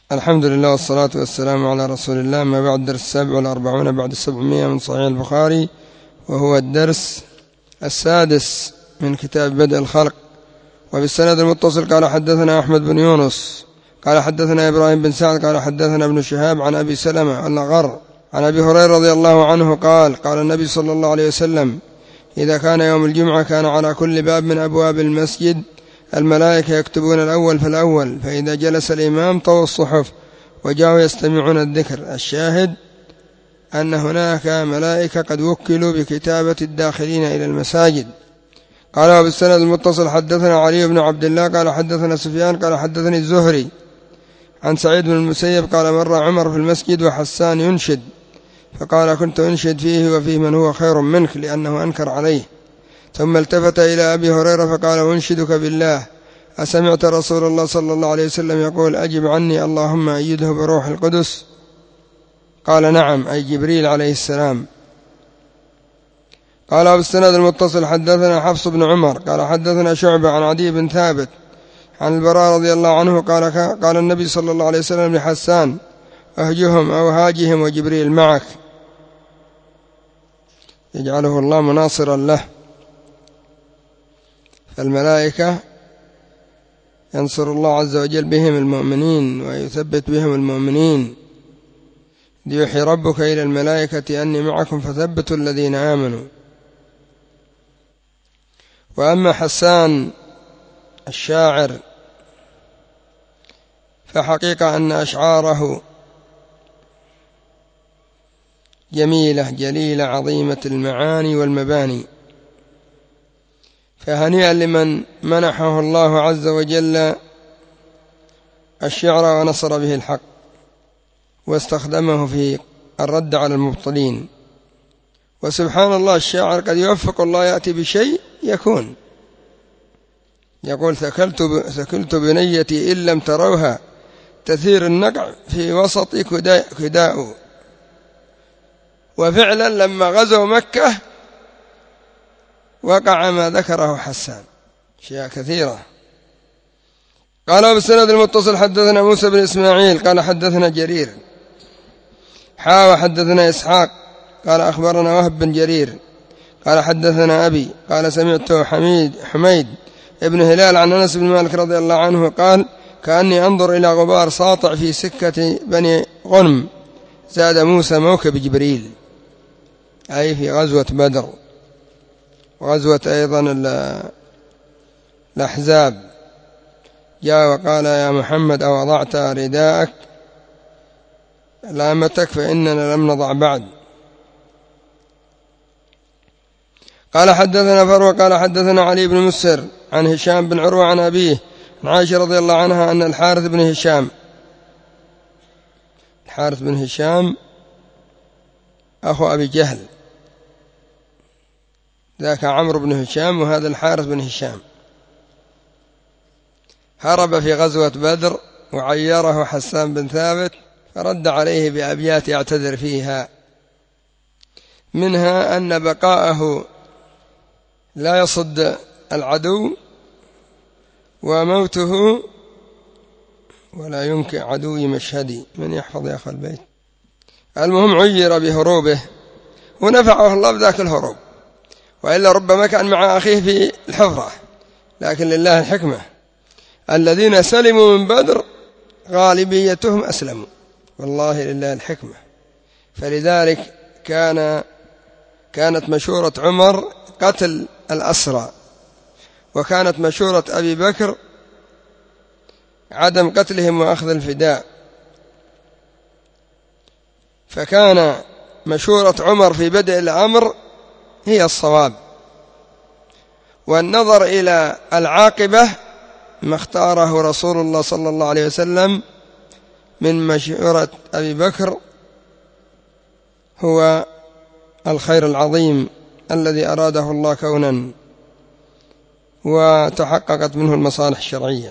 الحمد لله والصلاة والسلام على رسول الله. ما بعد درس 47 بعد 700 من صحيح البخاري، وهو الدرس السادس من كتاب بدء الخلق. وبالسند المتصل قال حدثنا أحمد بن يونس قال حدثنا إبراهيم بن سعد قال حدثنا ابن شهاب عن أبي سلمة الأغر عن أبي هريرة رضي الله عنه قال قال النبي صلى الله عليه وسلم: إذا كان يوم الجمعة كان على كل باب من أبواب المسجد الملائكة يكتبون الأول فالأول، فإذا جلس الإمام طووا الصحف وجاءوا يستمعون الذكر. الشاهد أن هناك ملائكة قد وكلوا بكتابة الداخلين إلى المساجد. قال وبالسند المتصل حدثنا علي بن عبد الله قال حدثنا سفيان قال حدثني الزهري عن سعيد بن المسيب قال: مر عمر في المسجد وحسان ينشد، فقال: كنت أنشد فيه وفيه من هو خير منك، لأنه أنكر عليه. ثم التفت إلى أبي هريرة فقال: أنشدك بالله، أسمعت رسول الله صلى الله عليه وسلم يقول: أجب عني اللهم أيده بروح القدس؟ قال: نعم، أي جبريل عليه السلام. قال وبالسند المتصل حدثنا حفص بن عمر قال حدثنا شعبة عن عدي بن ثابت عن البراء رضي الله عنه قال النبي صلى الله عليه وسلم لحسان: أهجهم أو هاجهم وجبريل معك. يجعله الله مناصرا له. فالملائكة ينصر الله عز وجل بهم المؤمنين ويثبت بهم المؤمنين. يوحي ربك إلى الملائكة أني معكم فثبتوا الذين آمنوا. وأما حسان الشاعر فحقيقة أن أشعاره جميلة جليلة عظيمة المعاني والمباني، فهنيئا لمن منحه الله عز وجل الشعر ونصر به الحق واستخدمه في الرد على المبطلين. وسبحان الله، الشاعر قد يوفق الله يأتي بشيء يكون. يقول: ثكلت بنيتي إن لم تروها، تثير النقع في وسط كداء. وفعلا لما غزوا مكة وقع ما ذكره حسان، أشياء كثيرة. قال بالسند المتصل حدثنا موسى بن إسماعيل قال حدثنا جرير وحدثنا إسحاق قال أخبرنا وهب بن جرير قال حدثنا أبي قال سمعت حميد ابن هلال عن أنس بن مالك رضي الله عنه قال: كأني أنظر إلى غبار ساطع في سكة بني غنم، زاد موسى موكب جبريل، أي في غزوة بدر وغزوة أيضا الأحزاب. جاء وقال: يا محمد أوضعت رداءك لامتك فإننا لم نضع بعد. قال حدثنا فروة قال حدثنا علي بن مسر عن هشام بن عروة عن أبيه عن عائشة رضي الله عنها أن الحارث بن هشام أخو أبي جهل، ذاك عمرو بن هشام وهذا الحارث بن هشام، هرب في غزوة بدر وعيره حسان بن ثابت، فرد عليه بأبيات يعتذر فيها، منها أن بقاءه لا يصد العدو، وموته ولا ينكئ عدوي مشهدي. من يحفظ يا أخي البيت. المهم عير بهروبه ونفعه الله بذاك الهروب، وإلا ربما كان مع أخيه في الحفرة، لكن لله الحكمة. الذين سلموا من بدر غالبيتهم أسلموا، والله لله الحكمة. فلذلك كانت مشورة عمر قتل الأسرى، وكانت مشورة أبي بكر عدم قتلهم وأخذ الفداء. فكان مشورة عمر في بدء الأمر هي الصواب، والنظر إلى العاقبة ما اختاره رسول الله صلى الله عليه وسلم من مشورة أبي بكر هو الخير العظيم الذي أراده الله كونا، وتحققت منه المصالح الشرعية.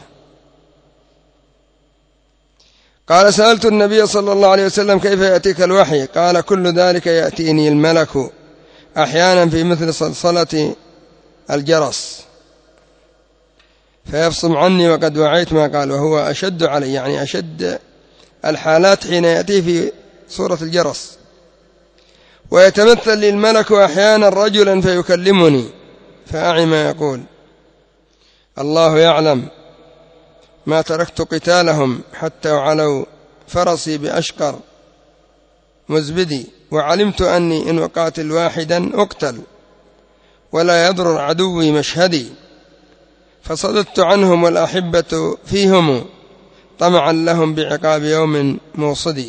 قال: سألت النبي صلى الله عليه وسلم: كيف يأتيك الوحي؟ قال: كل ذلك يأتيني الملك أحيانا في مثل صلصلة الجرس فيفصم عني وقد وعيت ما قال، وهو أشد علي، يعني أشد الحالات حين يأتي في صورة الجرس. ويتمثل لي الملك أحيانا رجلا فيكلمني فأعي ما يقول. الله يعلم ما تركت قتالهم حتى علوا فرسي بأشقر مزبدي، وعلمت أني إن أقاتل واحدا أقتل ولا يضر عدوي مشهدي، فصددت عنهم والأحبة فيهم طمعا لهم بعقاب يوم موصدي.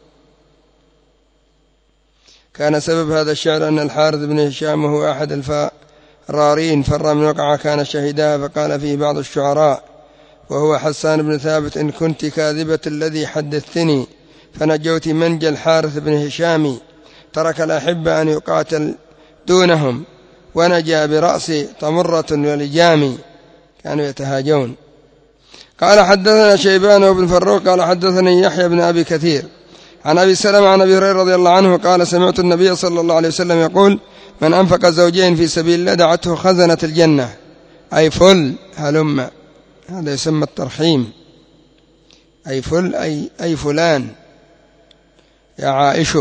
كان سبب هذا الشعر أن الحارث بن هشام وهو أحد الفرارين فر من وقعة كان شهيدها، فقال فيه بعض الشعراء وهو حسان بن ثابت: إن كنت كاذبة الذي حدثتني فنجوت منجى الحارث بن هشام، ترك الأحبة أن يقاتل دونهم ونجا برأس طمرة ولجام، كانوا يتهاجون. قال حدثنا شيبان وابن فروق قال حدثني يحيى بن أبي كثير عن أبي سلمة عن أبي هريرة رضي الله عنه قال سمعت النبي صلى الله عليه وسلم يقول: من أنفق زوجين في سبيل الله دعته خزنة الجنة، أي فل هلم، هذا يسمى الترحيم، أي فل أي فلان يا عائش،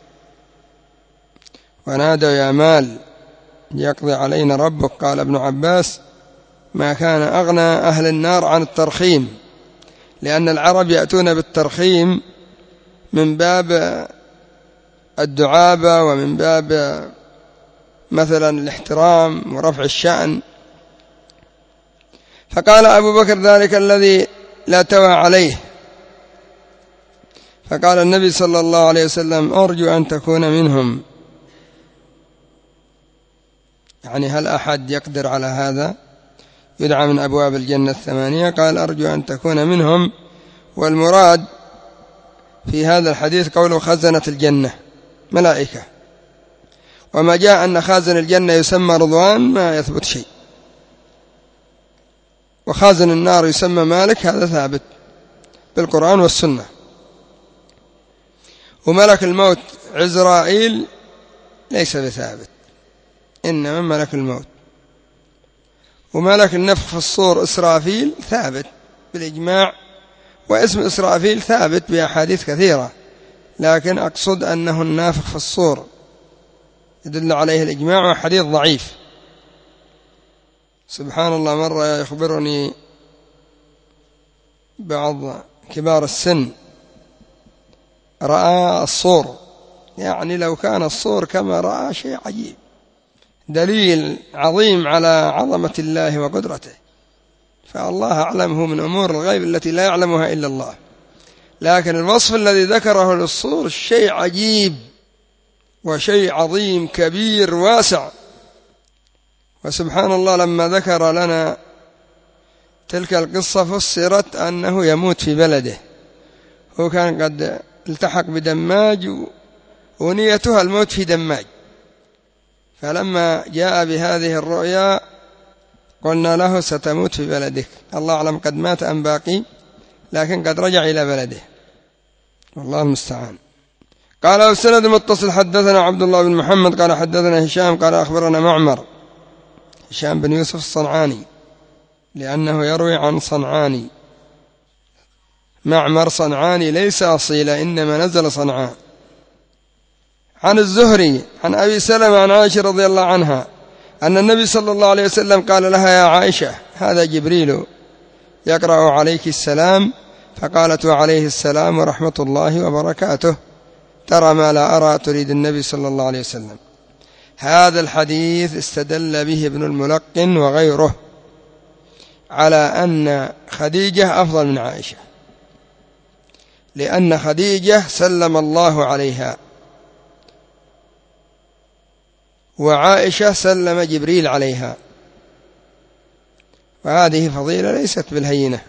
ونادوا يا مال يقضي علينا ربك. قال ابن عباس: ما كان أغنى أهل النار عن الترخيم، لأن العرب يأتون بالترخيم من باب الدعابة ومن باب مثلا الاحترام ورفع الشأن. فقال أبو بكر: ذلك الذي لا توى عليه. فقال النبي صلى الله عليه وسلم: أرجو أن تكون منهم. يعني هل أحد يقدر على هذا؟ يدعى من أبواب الجنة 8. قال: أرجو أن تكون منهم. والمراد في هذا الحديث قوله خزنة الجنة ملائكة، وما جاء أن خازن الجنة يسمى رضوان ما يثبت شيء، وخازن النار يسمى مالك هذا ثابت بالقرآن والسنة. وملك الموت عزرائيل ليس بثابت، إنما ملك الموت. وملك النفخ في الصور إسرافيل ثابت بالإجماع، واسم إسرافيل ثابت بأحاديث كثيرة، لكن أقصد أنه النافخ في الصور يدل عليه الإجماع، وحديث ضعيف. سبحان الله، مرة يخبرني بعض كبار السن رأى الصور، يعني لو كان الصور كما رأى شيء عجيب، دليل عظيم على عظمة الله وقدرته. فالله أعلمه من أمور الغيب التي لا يعلمها إلا الله، لكن الوصف الذي ذكره للصور شيء عجيب وشيء عظيم كبير واسع. وسبحان الله لما ذكر لنا تلك القصة فسرت أنه يموت في بلده، هو كان قد التحق بدماج ونيتها الموت في دماج، فلما جاء بهذه الرؤيا قلنا له ستموت في بلدك، الله أعلم قد مات أم باقي، لكن قد رجع إلى بلده، والله المستعان. قال والسند متصل حدثنا عبد الله بن محمد قال حدثنا هشام قال أخبرنا معمر، هشام بن يوسف الصنعاني لأنه يروي عن صنعاني، معمر صنعاني ليس أصيلا إنما نزل صنعاء، عن الزهري عن أبي سلمة عن عائشة رضي الله عنها أن النبي صلى الله عليه وسلم قال لها: يا عائشة هذا جبريل يقرأ عليك السلام، فقالت: وعليه السلام ورحمة الله وبركاته، ترى ما لا أرى، تريد النبي صلى الله عليه وسلم. هذا الحديث استدل به ابن الملقن وغيره على أن خديجة أفضل من عائشة، لأن خديجة سلم الله عليها، وعائشة سلم جبريل عليها، وهذه فضيلة ليست بالهينة.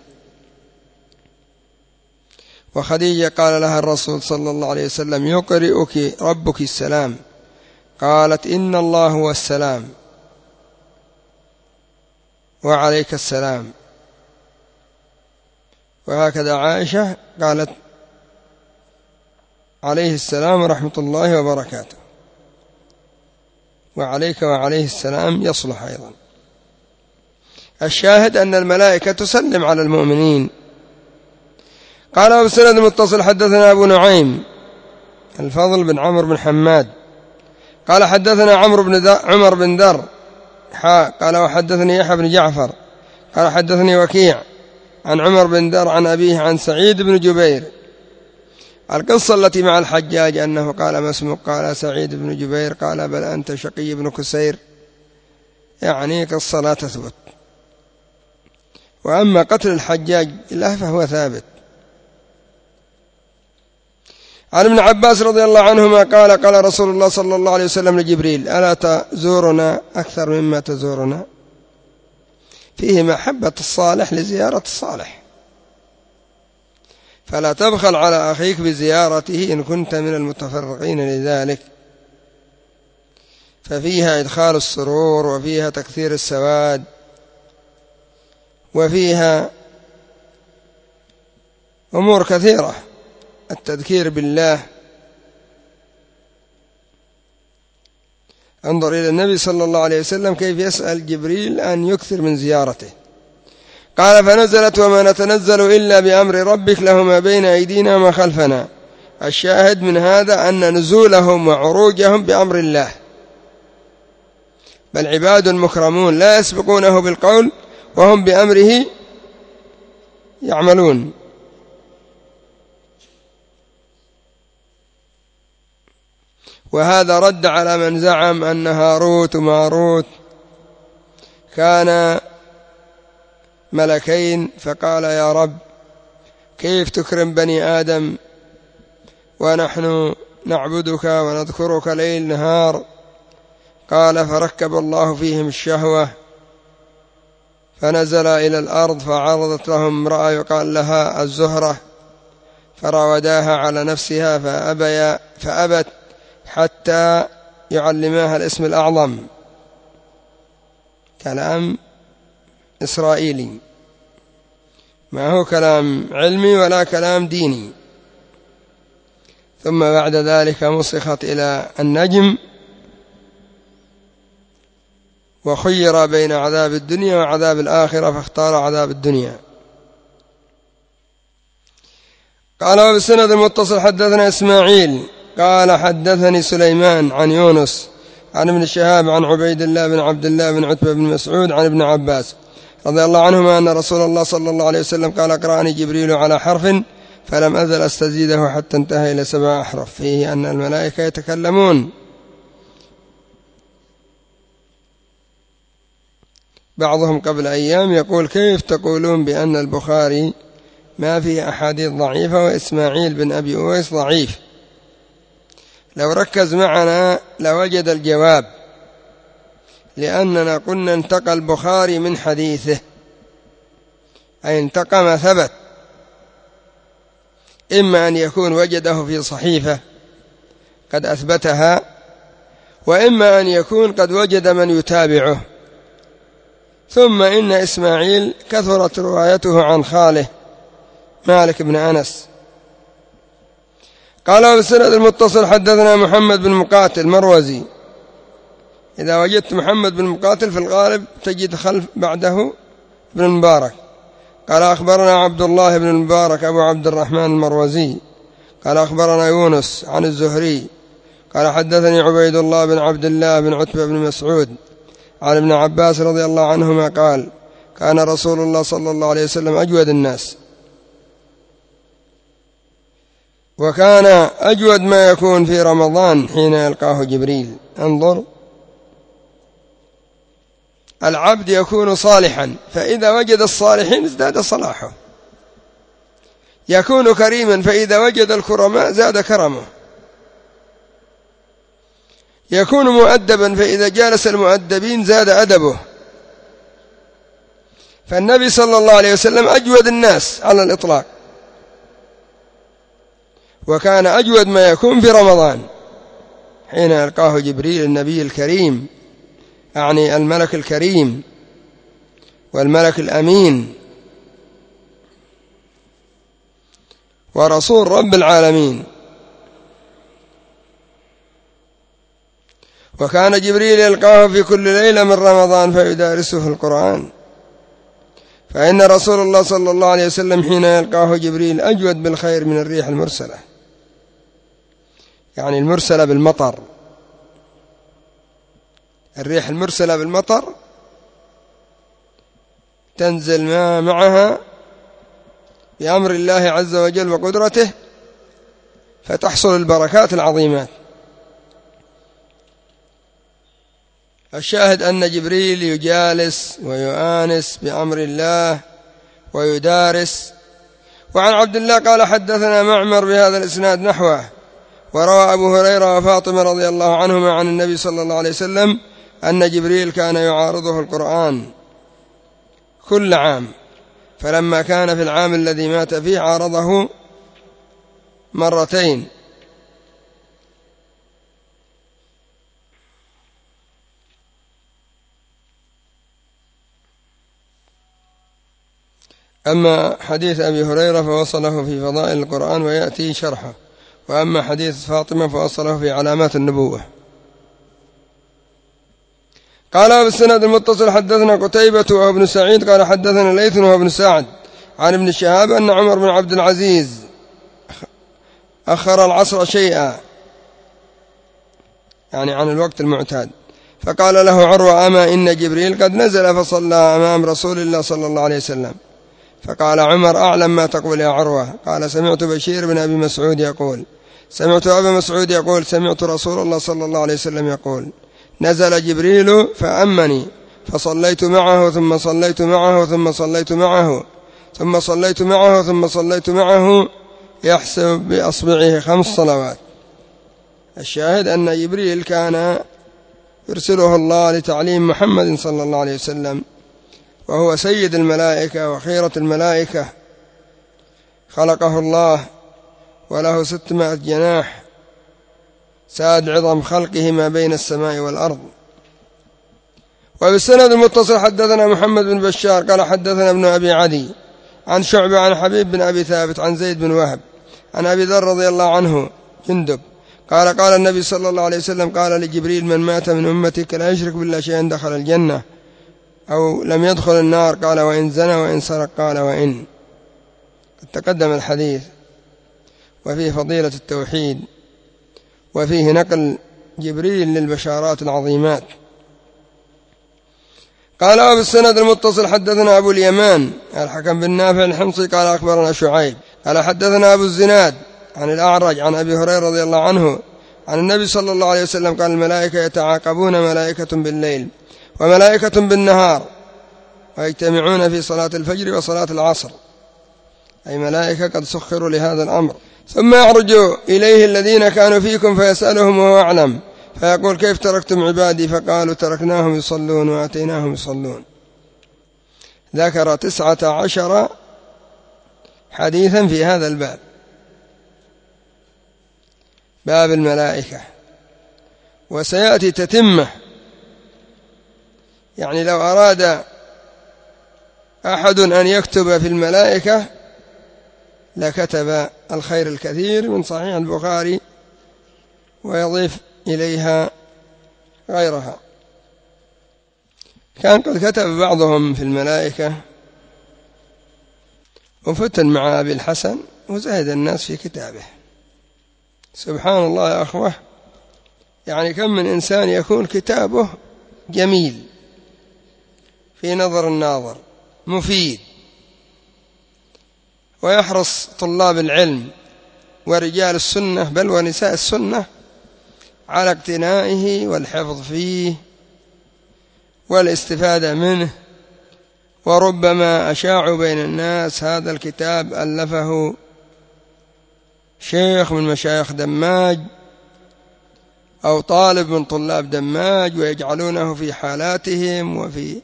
وخديجة قال لها الرسول صلى الله عليه وسلم: يقرئك ربك السلام، قالت: إن الله هو السلام وعليك السلام. وهكذا عائشة قالت: عليه السلام ورحمة الله وبركاته، وعليك وعليه السلام يصلح أيضا. الشاهد أن الملائكة تسلم على المؤمنين. قال أبو السند المتصل حدثنا أبو نعيم الفضل بن عمرو بن حماد قال حدثنا عمر بن ذر قال وحدثني يحيى بن جعفر قال حدثني وكيع عن عمر بن ذر عن أبيه عن سعيد بن جبير. القصة التي مع الحجاج أنه قال ما اسمك؟ قال سعيد بن جبير. قال بل أنت شقي بن كسير، يعني قصة لا تثبت. وأما قتل الحجاج له فهو ثابت. عن ابن عباس رضي الله عنهما قال رسول الله صلى الله عليه وسلم لجبريل ألا تزورنا أكثر مما تزورنا؟ فيه محبة الصالح لزيارة الصالح، فلا تبخل على أخيك بزيارته إن كنت من المتفرقين لذلك، ففيها إدخال السرور وفيها تكثير السواد وفيها أمور كثيرة، التذكير بالله. انظر إلى النبي صلى الله عليه وسلم كيف يسأل جبريل أن يكثر من زيارته. قال فنزلت وما نتنزل إلا بأمر ربك له ما بين أيدينا وما خلفنا. الشاهد من هذا أن نزولهم وعروجهم بأمر الله، بل عباد مكرمون لا يسبقونه بالقول وهم بأمره يعملون. وهذا رد على من زعم أن هاروت وماروت كان ملكين، فقال يا رب كيف تكرم بني آدم ونحن نعبدك ونذكرك ليل نهار؟ قال فركب الله فيهم الشهوة فنزل إلى الأرض فعرضت لهم امرأة يقال لها الزهرة فراوداها على نفسها فأبت حتى يعلماها الاسم الأعظم. كلام إسرائيلي، ما هو كلام علمي ولا كلام ديني. ثم بعد ذلك مسخت إلى النجم وخير بين عذاب الدنيا وعذاب الآخرة فاختار عذاب الدنيا. قال وبالسند المتصل حدثنا إسماعيل قال حدثني سليمان عن يونس عن ابن شهاب عن عبيد الله بن عبد الله بن عتبة بن مسعود عن ابن عباس رضي الله عنهما أن رسول الله صلى الله عليه وسلم قال أقرأني جبريل على حرف فلم أزل أستزيده حتى انتهى إلى 7 أحرف، فيه أن الملائكة يتكلمون. بعضهم قبل أيام يقول كيف تقولون بأن البخاري ما فيه أحاديث ضعيفة وإسماعيل بن أبي أويس ضعيف؟ لو ركز معنا لوجد الجواب، لأننا قلنا انتقى البخاري من حديثه، أي انتقى ما ثبت، إما أن يكون وجده في صحيفة قد أثبتها، وإما أن يكون قد وجد من يتابعه. ثم إن إسماعيل كثرت روايته عن خاله مالك بن أنس. قال وبالسند المتصل حدثنا محمد بن مقاتل مروزي. إذا وجدت محمد بن مقاتل في الغالب تجد خلف بعده ابن المبارك. قال أخبرنا عبد الله بن المبارك أبو عبد الرحمن المروزي قال أخبرنا يونس عن الزهري قال حدثني عبيد الله بن عبد الله بن عتبة بن مسعود عن ابن عباس رضي الله عنهما قال كان رسول الله صلى الله عليه وسلم أجود الناس، وكان أجود ما يكون في رمضان حين يلقاه جبريل. انظر، العبد يكون صالحا فإذا وجد الصالحين ازداد صلاحه، يكون كريما فإذا وجد الكرماء زاد كرمه، يكون مؤدبا فإذا جالس المؤدبين زاد أدبه. فالنبي صلى الله عليه وسلم أجود الناس على الإطلاق، وكان أجود ما يكون في رمضان حين يلقاه جبريل النبي الكريم، أعني الملك الكريم والملك الأمين ورسول رب العالمين. وكان جبريل يلقاه في كل ليلة من رمضان فيدارسه القرآن، فإن رسول الله صلى الله عليه وسلم حين يلقاه جبريل أجود بالخير من الريح المرسلة، يعني المرسلة بالمطر. الريح المرسلة بالمطر تنزل ما معها بأمر الله عز وجل وقدرته، فتحصل البركات العظيمات. الشاهد أن جبريل يجالس ويؤانس بأمر الله ويدارس. وعن عبد الله قال حدثنا معمر بهذا الإسناد نحوه. وروى أبو هريرة وفاطمة رضي الله عنهما عن النبي صلى الله عليه وسلم أن جبريل كان يعارضه القرآن كل عام، فلما كان في العام الذي مات فيه عارضه مرتين. أما حديث أبي هريرة فوصله في فضائل القرآن ويأتي شرحه، وأما حديث فاطمة فوصله في علامات النبوة. قال بالسند المتصل حدثنا قتيبة وهو ابن سعيد قال حدثنا ليث وهو ابن سعد عن ابن شهاب أن عمر بن عبد العزيز أخر العصر شيئا، يعني عن الوقت المعتاد، فقال له عروة أما إن جبريل قد نزل فصلى أمام رسول الله صلى الله عليه وسلم. فقال عمر أعلم ما تقول يا عروة؟ قال سمعت بشير بن أبي مسعود يقول سمعت أبا مسعود يقول سمعت رسول الله صلى الله عليه وسلم يقول نزل جبريل فأمني فصليت معه ثم صليت معه ثم صليت معه ثم صليت معه ثم صليت معه يحسب بأصبعه 5 صلوات. الشاهد أن جبريل كان يرسله الله لتعليم محمد صلى الله عليه وسلم، وهو سيد الملائكة وخيرة الملائكة، خلقه الله وله 600 جناح، ساد عظم خلقه ما بين السماء والأرض. وبالسند المتصل حدثنا محمد بن بشار قال حدثنا ابن أبي عدي عن شعبة عن حبيب بن أبي ثابت عن زيد بن وهب عن أبي ذر رضي الله عنه جندب قال قال النبي صلى الله عليه وسلم قال لجبريل من مات من أمتك لا يشرك بالله شيئا دخل الجنة أو لم يدخل النار؟ قال وإن زنى وإن سرق؟ قال وإن. قد تقدم الحديث وفيه فضيلة التوحيد، وفيه نقل جبريل للبشارات العظيمات. قال وبالسند المتصل حدثنا أبو اليمان الحكم بن نافع الحمصي قال أخبرنا شعيب قال حدثنا أبو الزناد عن الأعرج عن أبي هريرة رضي الله عنه عن النبي صلى الله عليه وسلم قال الملائكة يتعاقبون، ملائكة بالليل وملائكة بالنهار، ويجتمعون في صلاة الفجر وصلاة العصر، أي ملائكة قد سخروا لهذا الأمر. ثم يعرج إليه الذين كانوا فيكم فيسألهم وهو أعلم، فيقول كيف تركتم عبادي؟ فقالوا تركناهم يصلون وأتيناهم يصلون. ذكر 19 حديثا في هذا الباب، باب الملائكة، وسيأتي تتمة. يعني لو أراد أحد أن يكتب في الملائكة لكتب الخير الكثير من صحيح البخاري ويضيف إليها غيرها. كان قد كتب بعضهم في الملائكة وفتن مع أبي الحسن وزهد الناس في كتابه. سبحان الله يا أخوة، يعني كم من إنسان يكون كتابه جميل في نظر الناظر مفيد، ويحرص طلاب العلم ورجال السنة بل ونساء السنة على اقتنائه والحفظ فيه والاستفادة منه. وربما أشاعوا بين الناس هذا الكتاب ألفه شيخ من مشايخ دماج أو طالب من طلاب دماج، ويجعلونه في حالاتهم وفي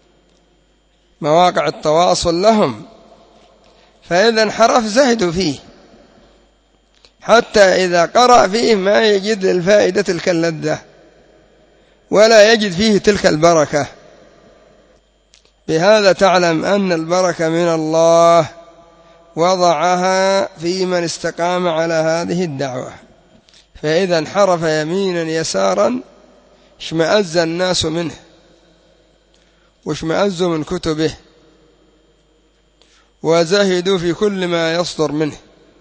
مواقع التواصل لهم، فإذا انحرف زهدوا فيه، حتى إذا قرأ فيه ما يجد للفائدة تلك اللذة ولا يجد فيه تلك البركة. بهذا تعلم أن البركة من الله وضعها في من استقام على هذه الدعوة، فإذا انحرف يمينا يسارا اشمأز الناس منه واشمأزوا من كتبه وزهدوا في كل ما يصدر منه.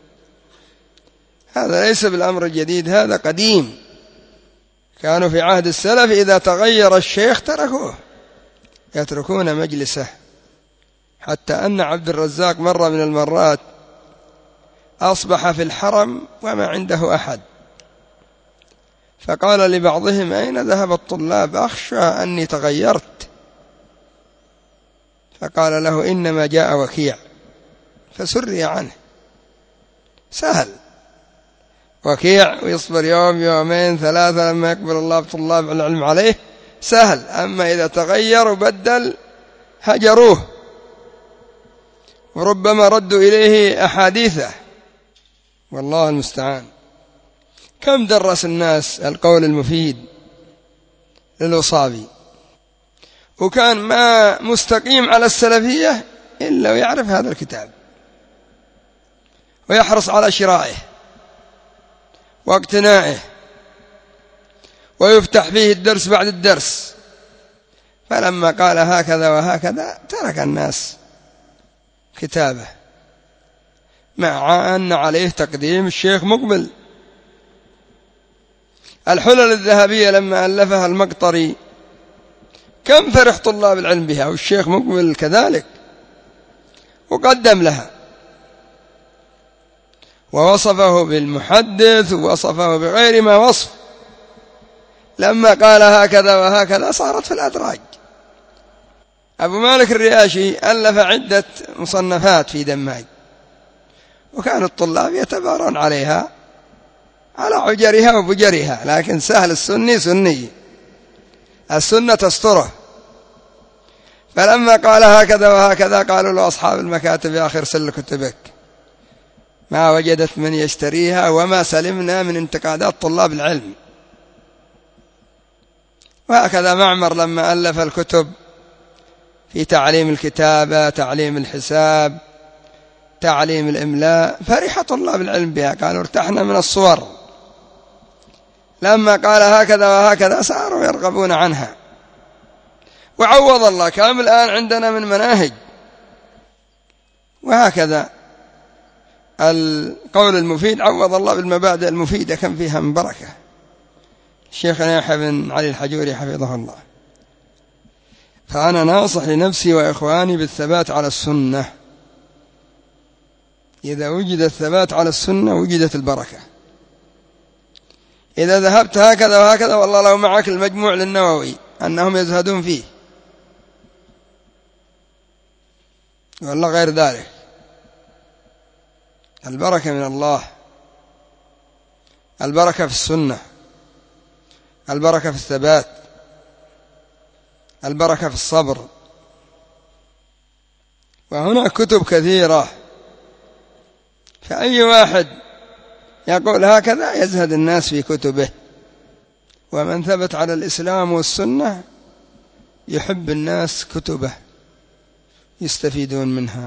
هذا ليس بالأمر الجديد، هذا قديم. كانوا في عهد السلف إذا تغير الشيخ تركوه، يتركون مجلسه. حتى أن عبد الرزاق مرة من المرات أصبح في الحرم وما عنده أحد، فقال لبعضهم: أين ذهب الطلاب؟ أخشى أني تغيرت. فقال له: إنما جاء وكيع. فسري عنه. سهل وكيع ويصبر يوم يومين ثلاثة لما يقبل الله بطلاب العلم عليه، سهل. أما إذا تغير وبدل هجروه، وربما ردوا إليه أحاديثه، والله المستعان. كم درس الناس القول المفيد للوصابي، وكان ما مستقيم على السلفية إلا ويعرف هذا الكتاب ويحرص على شرائه واقتنائه، ويفتح فيه الدرس بعد الدرس. فلما قال هكذا وهكذا ترك الناس كتابه، مع أن عليه تقديم الشيخ مقبل. الحلل الذهبية لما ألفها المقطري كم فرح طلاب العلم بها، والشيخ مقبل كذلك، وقدم لها ووصفه بالمحدث ووصفه بغير ما وصف. لما قال هكذا وهكذا صارت في الأدراج. أبو مالك الرياشي ألف عدة مصنفات في دماج، وكان الطلاب يتبارون عليها على عجرها وبجرها، لكن سهل السني سني، السنة تستره. فلما قال هكذا وهكذا قالوا له أصحاب المكاتب: يا أخي ارسل كتبك، ما وجدت من يشتريها وما سلمنا من انتقادات طلاب العلم. وهكذا معمر لما ألف الكتب في تعليم الكتابة، تعليم الحساب، تعليم الإملاء، فرح طلاب العلم بها، قالوا ارتحنا من الصور. لما قال هكذا وهكذا صاروا يرغبون عنها. وعوض الله، كم الآن عندنا من مناهج. وهكذا القول المفيد عوض الله بالمبادئ المفيدة، كم فيها من بركة. شيخنا يحيى بن علي الحجوري حفظه الله. فأنا ناصح لنفسي وإخواني بالثبات على السنة. إذا وجد الثبات على السنة وجدت البركة. إذا ذهبت هكذا وهكذا، والله لو معك المجموع للنووي أنهم يزهدون فيه، والله غير ذلك. البركة من الله، البركة في السنة، البركة في الثبات، البركة في الصبر. وهنا كتب كثيرة، فأي واحد يقول هكذا يزهد الناس في كتبه. ومن ثبت على الإسلام والسنة يحب الناس كتبه، يستفيدون منها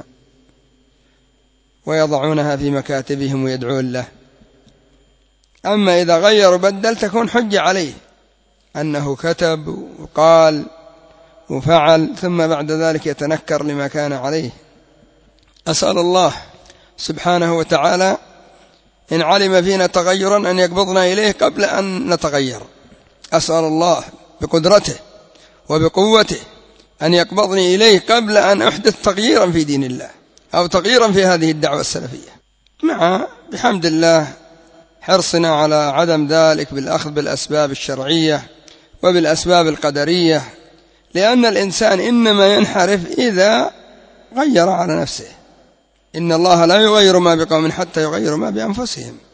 ويضعونها في مكاتبهم ويدعون له. أما إذا غير وبدل تكون حجة عليه أنه كتب وقال وفعل، ثم بعد ذلك يتنكر لما كان عليه. أسأل الله سبحانه وتعالى إن علم فينا تغيرا أن يقبضنا إليه قبل أن نتغير. أسأل الله بقدرته وبقوته أن يقبضني إليه قبل أن أحدث تغييرا في دين الله أو تغييرا في هذه الدعوة السلفية، مع بحمد الله حرصنا على عدم ذلك بالأخذ بالأسباب الشرعية وبالأسباب القدرية، لأن الإنسان إنما ينحرف إذا غير على نفسه. إن الله لا يغير ما بقوم حتى يغيروا ما بأنفسهم.